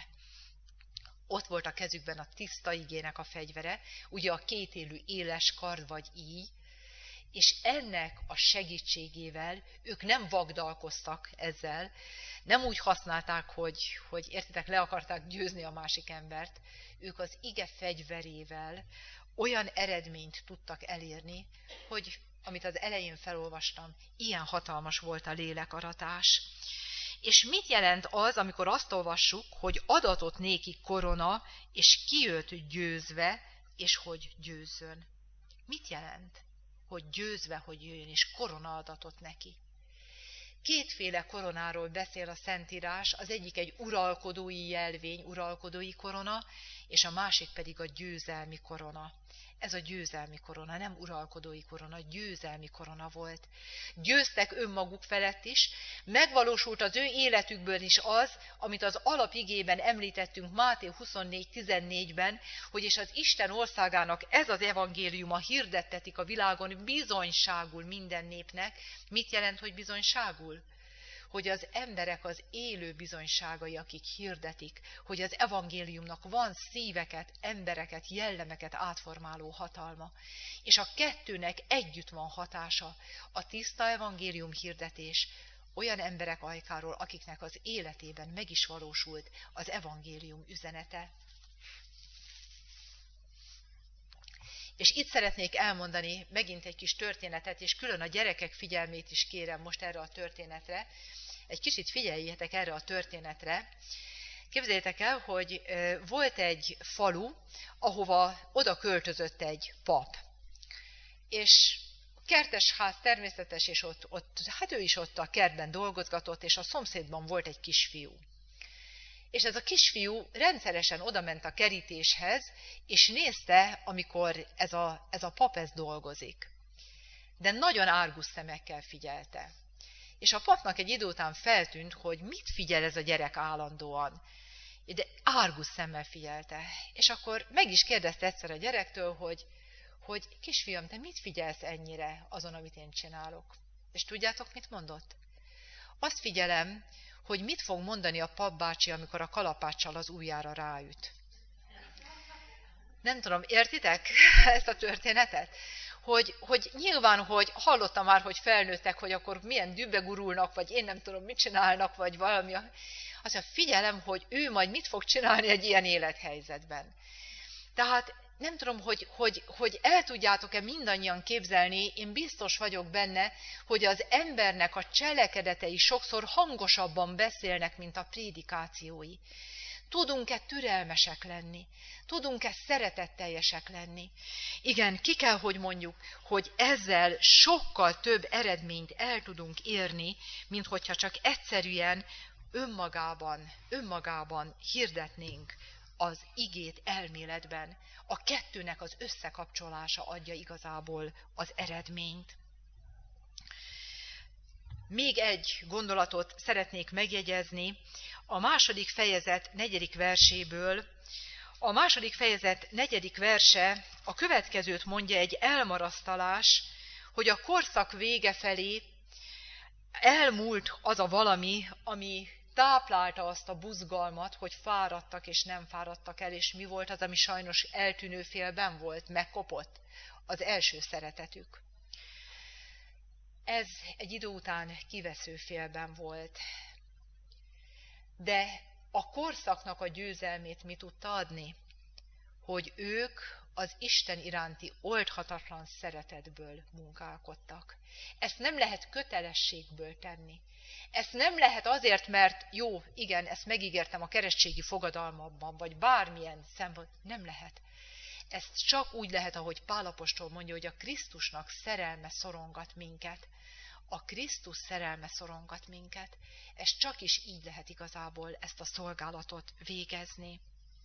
Ott volt a kezükben a tiszta igének a fegyvere, ugye a kétélű éles kard vagy íj, és ennek a segítségével ők nem vagdalkoztak ezzel, nem úgy használták, hogy, hogy értitek, le akarták győzni a másik embert, ők az ige fegyverével olyan eredményt tudtak elérni, hogy, amit az elején felolvastam, ilyen hatalmas volt a lélekaratás. És mit jelent az, amikor azt olvassuk, hogy adatot néki korona, és kijött győzve, és hogy győzzön? Mit jelent, hogy győzve, hogy jöjjön, és korona adatot neki? Kétféle koronáról beszél a Szentírás, az egyik egy uralkodói jelvény, uralkodói korona, és a másik pedig a győzelmi korona. Ez a győzelmi korona, nem uralkodói korona, győzelmi korona volt. Győztek önmaguk felett is, megvalósult az ő életükből is az, amit az alapigében említettünk Máté huszonnégy tizennégyben, hogy és az Isten országának ez az evangéliuma hirdettetik a világon bizonyságul minden népnek. Mit jelent, hogy bizonyságul? Hogy az emberek az élő bizonyságai, akik hirdetik, hogy az evangéliumnak van szíveket, embereket, jellemeket átformáló hatalma. És a kettőnek együtt van hatása. A tiszta evangélium hirdetés olyan emberek ajkáról, akiknek az életében meg is valósult az evangélium üzenete. És itt szeretnék elmondani megint egy kis történetet, és külön a gyerekek figyelmét is kérem most erre a történetre. Egy kicsit figyeljetek erre a történetre. Képzeljétek el, hogy volt egy falu, ahova oda költözött egy pap. És kertes ház természetes, és ott, ott, hát ő is ott a kertben dolgozgatott, és a szomszédban volt egy kisfiú. És ez a kisfiú rendszeresen odament a kerítéshez, és nézte, amikor ez a, ez a pap ez dolgozik. De nagyon árgus szemekkel figyelte. És a papnak egy idő után feltűnt, hogy mit figyel ez a gyerek állandóan. De árgus szemmel figyelte. És akkor meg is kérdezte egyszer a gyerektől, hogy, hogy kisfiam, te mit figyelsz ennyire azon, amit én csinálok? És tudjátok, mit mondott? Azt figyelem, hogy mit fog mondani a papbácsi, amikor a kalapáccsal az ujjára ráüt. Nem tudom, értitek ezt a történetet? Hogy, hogy nyilván, hogy hallottam már, hogy felnőttek, hogy akkor milyen dühbe gurulnak, vagy én nem tudom, mit csinálnak, vagy valami. Azt mondja, figyelem, hogy ő majd mit fog csinálni egy ilyen élethelyzetben. Tehát nem tudom, hogy, hogy, hogy el tudjátok-e mindannyian képzelni, én biztos vagyok benne, hogy az embernek a cselekedetei sokszor hangosabban beszélnek, mint a prédikációi. Tudunk-e türelmesek lenni? Tudunk-e szeretetteljesek lenni? Igen, ki kell, hogy mondjuk, hogy ezzel sokkal több eredményt el tudunk érni, mint hogyha csak egyszerűen önmagában, önmagában hirdetnénk az igét elméletben. A kettőnek az összekapcsolása adja igazából az eredményt. Még egy gondolatot szeretnék megjegyezni. A második fejezet negyedik verséből. A második fejezet negyedik verse a következőt mondja, egy elmarasztalás, hogy a korszak vége felé elmúlt az a valami, ami táplálta azt a buzgalmat, hogy fáradtak és nem fáradtak el, és mi volt az, ami sajnos eltűnő félben volt, megkopott? Az első szeretetük. Ez egy idő után kivesző félben volt. De a korszaknak a győzelmét mi tudta adni? Hogy ők az Isten iránti oldhatatlan szeretetből munkálkodtak. Ezt nem lehet kötelességből tenni. Ezt nem lehet azért, mert jó, igen, ezt megígértem a keresztségi fogadalmamban, vagy bármilyen szempont. Nem lehet. Ezt csak úgy lehet, ahogy Pál apostol mondja, hogy a Krisztusnak szerelme szorongat minket. A Krisztus szerelme szorongat minket. Ez csak is így lehet igazából ezt a szolgálatot végezni.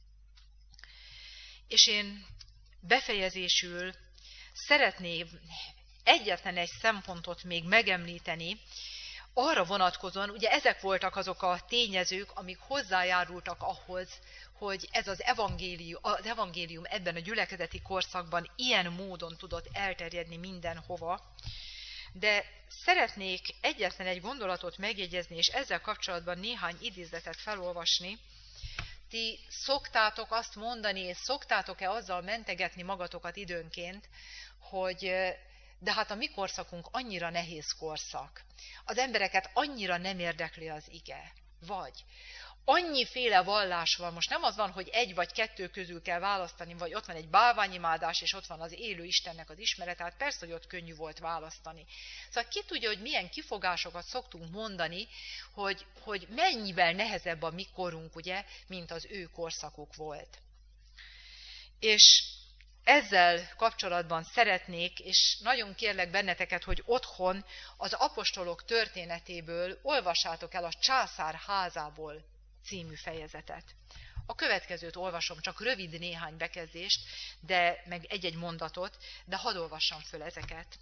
És én befejezésül szeretném egyetlen egy szempontot még megemlíteni, arra vonatkozóan, ugye ezek voltak azok a tényezők, amik hozzájárultak ahhoz, hogy ez az evangélium, az evangélium ebben a gyülekezeti korszakban ilyen módon tudott elterjedni mindenhova. De szeretnék egyetlen egy gondolatot megjegyezni, és ezzel kapcsolatban néhány idézetet felolvasni. Ti szoktátok azt mondani, és szoktátok-e azzal mentegetni magatokat időnként, hogy de hát a mi korszakunk annyira nehéz korszak. Az embereket annyira nem érdekli az ige. Vagy annyiféle vallás van, most nem az van, hogy egy vagy kettő közül kell választani, vagy ott van egy bálványimádás, és ott van az élő Istennek az ismerete, hát persze, hogy ott könnyű volt választani. Szóval ki tudja, hogy milyen kifogásokat szoktunk mondani, hogy, hogy mennyivel nehezebb a mi korunk, ugye, mint az ő korszakuk volt. És ezzel kapcsolatban szeretnék, és nagyon kérlek benneteket, hogy otthon az apostolok történetéből olvassátok el a Császár házából című fejezetet. A következőt olvasom, csak rövid néhány bekezdést, de meg egy-egy mondatot, de hadd olvassam föl ezeket.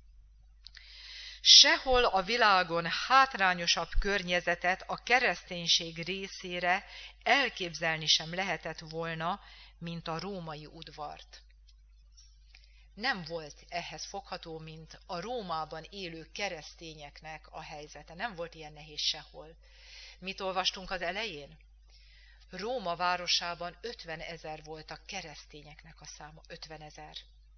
Sehol a világon hátrányosabb környezetet a kereszténység részére elképzelni sem lehetett volna, mint a római udvart. Nem volt ehhez fogható, mint a Rómában élő keresztényeknek a helyzete. Nem volt ilyen nehéz sehol. Mit olvastunk az elején? Róma városában ötven ezer volt a keresztényeknek a száma. ötven ezer.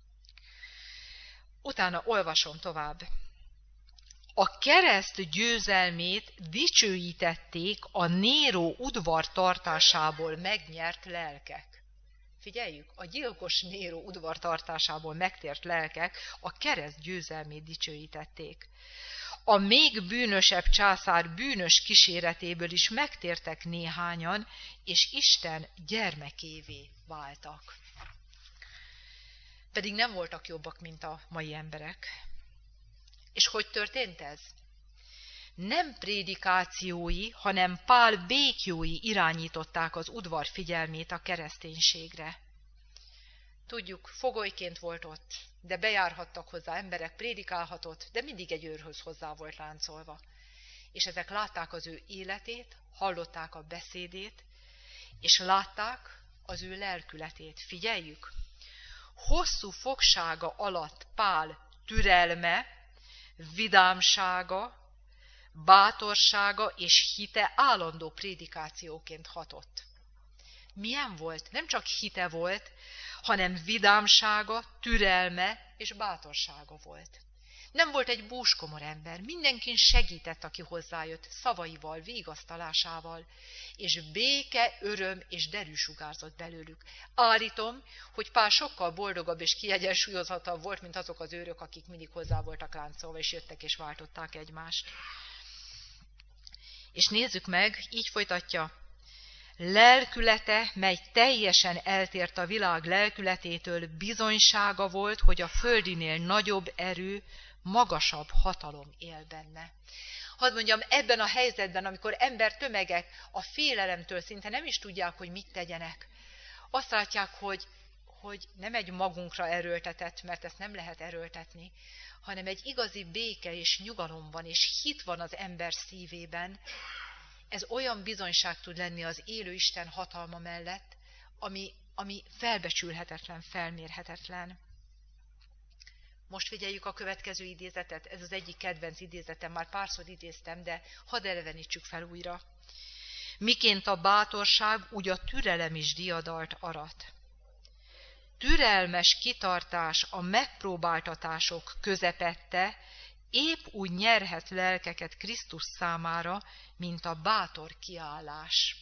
Utána olvasom tovább. A kereszt győzelmét dicsőítették a Néró udvartartásából megnyert lelkek. Figyeljük, a gyilkos Néró udvartartásából megtért lelkek a kereszt győzelmét dicsőítették. A még bűnösebb császár bűnös kíséretéből is megtértek néhányan, és Isten gyermekévé váltak. Pedig nem voltak jobbak, mint a mai emberek. És hogy történt ez? Nem prédikációi, hanem Pál békjói irányították az udvar figyelmét a kereszténységre. Tudjuk, fogolyként volt ott, de bejárhattak hozzá emberek, prédikálhatott, de mindig egy őrhöz hozzá volt láncolva. És ezek látták az ő életét, hallották a beszédét, és látták az ő lelkületét. Figyeljük! Hosszú fogsága alatt Pál türelme, vidámsága, bátorsága és hite állandó prédikációként hatott. Milyen volt? Nem csak hite volt, hanem vidámsága, türelme és bátorsága volt. Nem volt egy búskomor ember, mindenkin segített, aki hozzájött, szavaival, vigasztalásával, és béke, öröm és derű sugárzott belőlük. Állítom, hogy Pál sokkal boldogabb és kiegyensúlyozottabb volt, mint azok az őrök, akik mindig hozzá voltak láncolva, és jöttek és váltották egymást. És nézzük meg, így folytatja. Lelkülete, mely teljesen eltért a világ lelkületétől, bizonysága volt, hogy a földinél nagyobb erő, magasabb hatalom él benne. Hadd mondjam, ebben a helyzetben, amikor ember tömegek a félelemtől szinte nem is tudják, hogy mit tegyenek, azt látják, hogy, hogy nem egy magunkra erőltetett, mert ezt nem lehet erőltetni, hanem egy igazi béke és nyugalom van, és hit van az ember szívében. Ez olyan bizonyság tud lenni az élő Isten hatalma mellett, ami, ami felbecsülhetetlen, felmérhetetlen. Most figyeljük a következő idézetet, ez az egyik kedvenc idézetem, már párszor idéztem, de hadd elevenítsük fel újra. Miként a bátorság, úgy a türelem is diadalt arat. Türelmes kitartás a megpróbáltatások közepette épp úgy nyerhet lelkeket Krisztus számára, mint a bátor kiállás.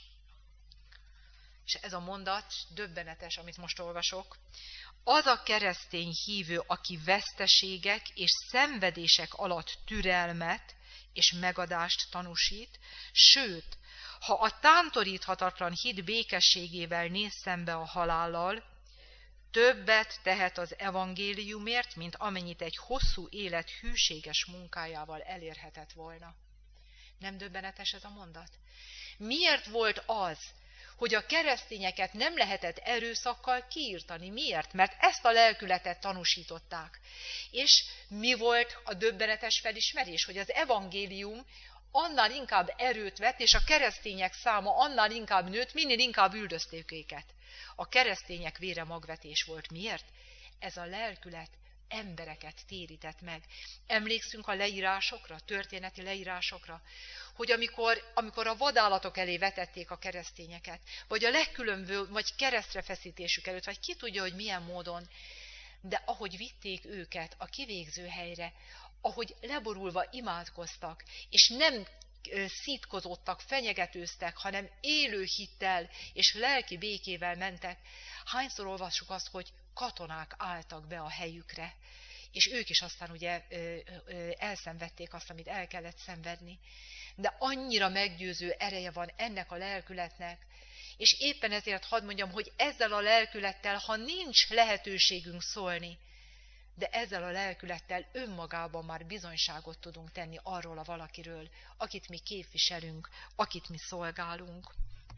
És ez a mondat döbbenetes, amit most olvasok. Az a keresztény hívő, aki veszteségek és szenvedések alatt türelmet és megadást tanúsít, sőt, ha a tántoríthatatlan hit békességével néz szembe a halállal, többet tehet az evangéliumért, mint amennyit egy hosszú élet hűséges munkájával elérhetett volna. Nem döbbenetes ez a mondat? Miért volt az, hogy a keresztényeket nem lehetett erőszakkal kiirtani? Miért? Mert ezt a lelkületet tanúsították. És mi volt a döbbenetes felismerés? Hogy az evangélium annál inkább erőt vett, és a keresztények száma annál inkább nőtt, minél inkább üldözték őket. A keresztények vére magvetés volt. Miért? Ez a lelkület embereket térített meg. Emlékszünk a leírásokra, történeti leírásokra, hogy amikor, amikor a vadállatok elé vetették a keresztényeket, vagy a legkülönbözőbb, vagy keresztre feszítésük előtt, vagy ki tudja, hogy milyen módon, de ahogy vitték őket a kivégző helyre, ahogy leborulva imádkoztak, és nem szítkozottak, fenyegetőztek, hanem élő hittel és lelki békével mentek. Hányszor olvassuk azt, hogy katonák álltak be a helyükre, és ők is aztán ugye elszenvedték azt, amit el kellett szenvedni. De annyira meggyőző ereje van ennek a lelkületnek, és éppen ezért hadd mondjam, hogy ezzel a lelkülettel, ha nincs lehetőségünk szólni, de ezzel a lelkülettel önmagában már bizonyságot tudunk tenni arról a valakiről, akit mi képviselünk, akit mi szolgálunk.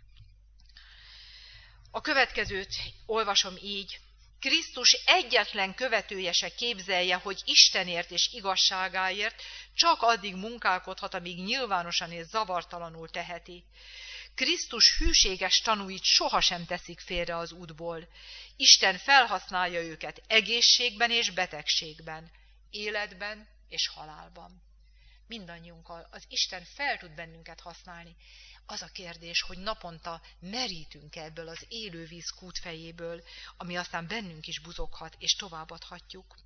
A következőt olvasom így. Krisztus egyetlen követője se képzelje, hogy Istenért és igazságáért csak addig munkálkodhat, amíg nyilvánosan és zavartalanul teheti. Krisztus hűséges tanúit sohasem teszik félre az útból. Isten felhasználja őket egészségben és betegségben, életben és halálban. Mindannyiunkkal az Isten fel tud bennünket használni. Az a kérdés, hogy naponta merítünk ebből az élővíz kútfejéből, ami aztán bennünk is buzoghat, és továbbadhatjuk.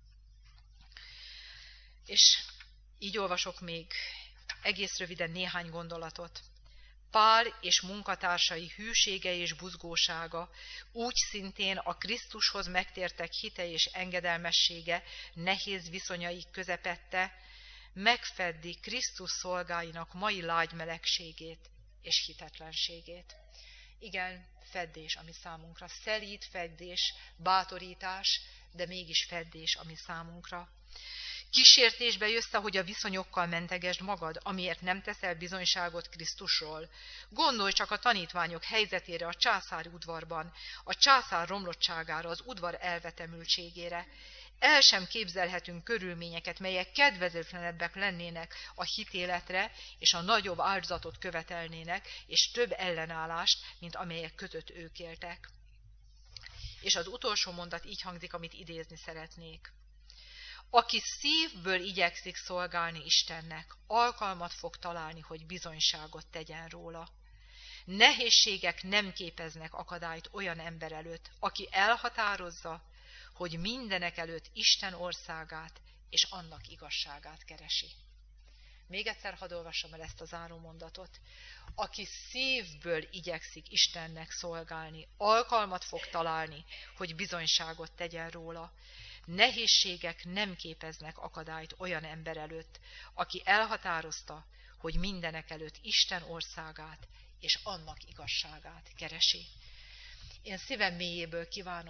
És így olvasok még egész röviden néhány gondolatot. Pál és munkatársai hűsége és buzgósága, úgy szintén a Krisztushoz megtértek hite és engedelmessége nehéz viszonyaik közepette, megfeddi Krisztus szolgáinak mai lágy melegségét és hitetlenségét. Igen, feddés, ami számunkra. Szelíd feddés, bátorítás, de mégis feddés, ami számunkra. Kísértésbe jössz, hogy a viszonyokkal mentegesd magad, amiért nem teszel bizonyságot Krisztusról. Gondolj csak a tanítványok helyzetére a császári udvarban, a császár romlottságára, az udvar elvetemültségére. El sem képzelhetünk körülményeket, melyek kedvezőtlenebbek lennének a hitéletre, és a nagyobb áldozatot követelnének, és több ellenállást, mint amelyek között ők éltek. És az utolsó mondat így hangzik, amit idézni szeretnék. Aki szívből igyekszik szolgálni Istennek, alkalmat fog találni, hogy bizonyságot tegyen róla. Nehézségek nem képeznek akadályt olyan ember előtt, aki elhatározza, hogy mindenek előtt Isten országát és annak igazságát keresi. Még egyszer hadd olvassam el ezt a záró mondatot. Aki szívből igyekszik Istennek szolgálni, alkalmat fog találni, hogy bizonyságot tegyen róla. Nehézségek nem képeznek akadályt olyan ember előtt, aki elhatározta, hogy mindenek előtt Isten országát és annak igazságát keresi. Én szívem mélyéből kívánom,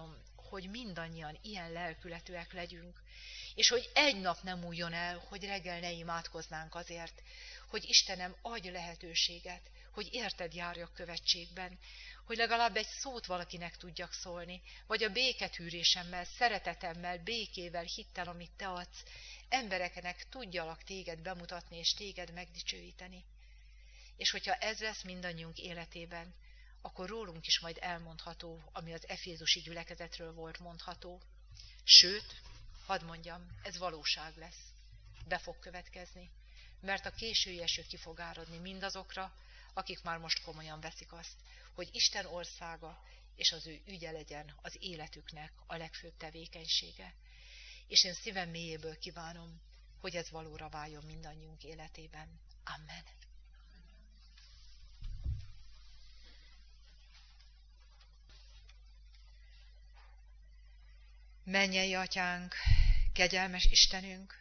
hogy mindannyian ilyen lelkületűek legyünk, és hogy egy nap nem múljon el, hogy reggel ne imádkoznánk azért, hogy Istenem, adj lehetőséget, hogy érted járjak követségben, hogy legalább egy szót valakinek tudjak szólni, vagy a béketűrésemmel, szeretetemmel, békével, hittel, amit te adsz, embereknek tudjalak téged bemutatni, és téged megdicsőíteni. És hogyha ez lesz mindannyiunk életében, akkor rólunk is majd elmondható, ami az efézusi gyülekezetről volt mondható. Sőt, hadd mondjam, ez valóság lesz. Be fog következni, mert a késői eső ki fog áradni mindazokra, akik már most komolyan veszik azt, hogy Isten országa és az ő ügye legyen az életüknek a legfőbb tevékenysége. És én szívem mélyéből kívánom, hogy ez valóra váljon mindannyiunk életében. Amen. Mennyei Atyánk, kegyelmes Istenünk,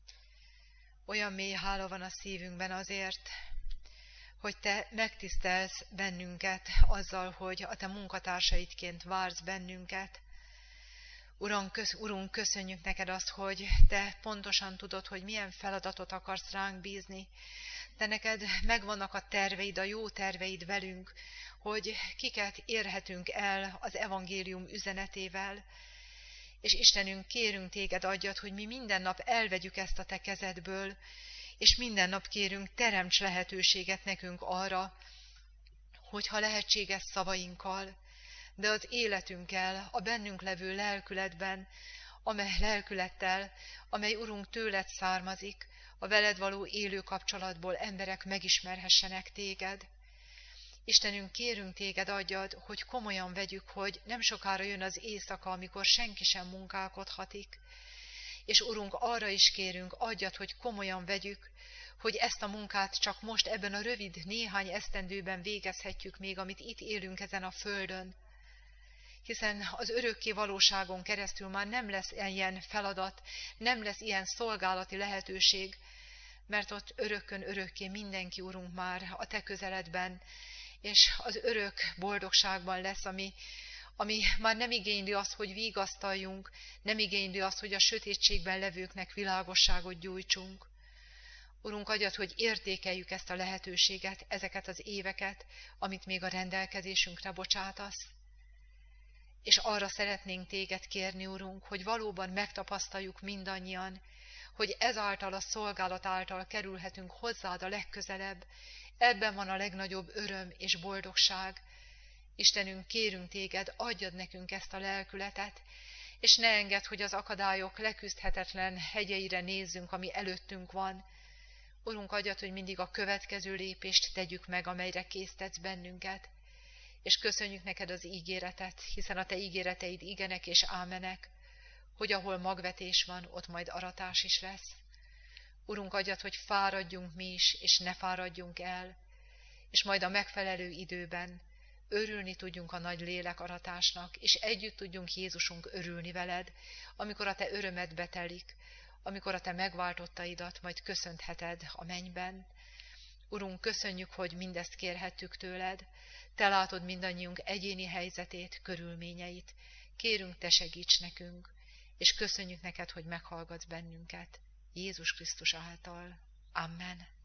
olyan mély hála van a szívünkben azért, hogy Te megtisztelsz bennünket azzal, hogy a Te munkatársaidként vársz bennünket. Uram, kösz, Urunk, köszönjük neked azt, hogy Te pontosan tudod, hogy milyen feladatot akarsz ránk bízni. Te neked megvannak a terveid, a jó terveid velünk, hogy kiket érhetünk el az evangélium üzenetével. És Istenünk, kérünk téged, adjad, hogy mi minden nap elvegyük ezt a te kezedből, és minden nap kérünk, teremts lehetőséget nekünk arra, hogyha lehetséges szavainkkal, de az életünkkel, a bennünk levő lelkületben, amely lelkülettel, amely Urunk tőled származik, a veled való élő kapcsolatból emberek megismerhessenek téged. Istenünk, kérünk téged, adjad, hogy komolyan vegyük, hogy nem sokára jön az éjszaka, amikor senki sem munkálkodhatik. És Urunk, arra is kérünk, adjad, hogy komolyan vegyük, hogy ezt a munkát csak most ebben a rövid néhány esztendőben végezhetjük még, amit itt élünk ezen a földön. Hiszen az örökké valóságon keresztül már nem lesz ilyen feladat, nem lesz ilyen szolgálati lehetőség, mert ott örökkön örökké mindenki, Urunk, már a te közeledben, és az örök boldogságban lesz, ami, ami már nem igényli azt, hogy vigasztaljunk, nem igényli azt, hogy a sötétségben levőknek világosságot gyújtsunk. Urunk, adjad, hogy értékeljük ezt a lehetőséget, ezeket az éveket, amit még a rendelkezésünkre bocsátasz. És arra szeretnénk téged kérni, Urunk, hogy valóban megtapasztaljuk mindannyian, hogy ezáltal a szolgálat által kerülhetünk hozzád a legközelebb. Ebben van a legnagyobb öröm és boldogság. Istenünk, kérünk téged, adjad nekünk ezt a lelkületet, és ne engedd, hogy az akadályok leküzdhetetlen hegyeire nézzünk, ami előttünk van. Urunk, adjad, hogy mindig a következő lépést tegyük meg, amelyre késztetsz bennünket. És köszönjük neked az ígéretet, hiszen a te ígéreteid igenek és ámenek, hogy ahol magvetés van, ott majd aratás is lesz. Urunk, adjad, hogy fáradjunk mi is, és ne fáradjunk el, és majd a megfelelő időben örülni tudjunk a nagy lélek aratásnak, és együtt tudjunk, Jézusunk, örülni veled, amikor a te örömed betelik, amikor a te megváltottaidat majd köszöntheted a mennyben. Urunk, köszönjük, hogy mindezt kérhettük tőled, te látod mindannyiunk egyéni helyzetét, körülményeit. Kérünk, te segíts nekünk, és köszönjük neked, hogy meghallgatsz bennünket. Jézus Krisztus által. Amen.